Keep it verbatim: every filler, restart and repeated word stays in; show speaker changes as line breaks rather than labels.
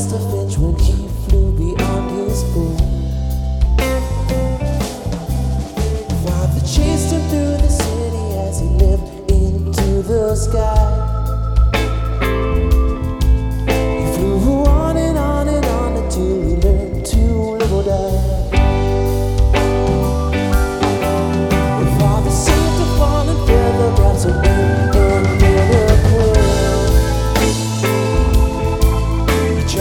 Master Finch when he flew beyond his boom. Father chased him through the city as he lived into the sky.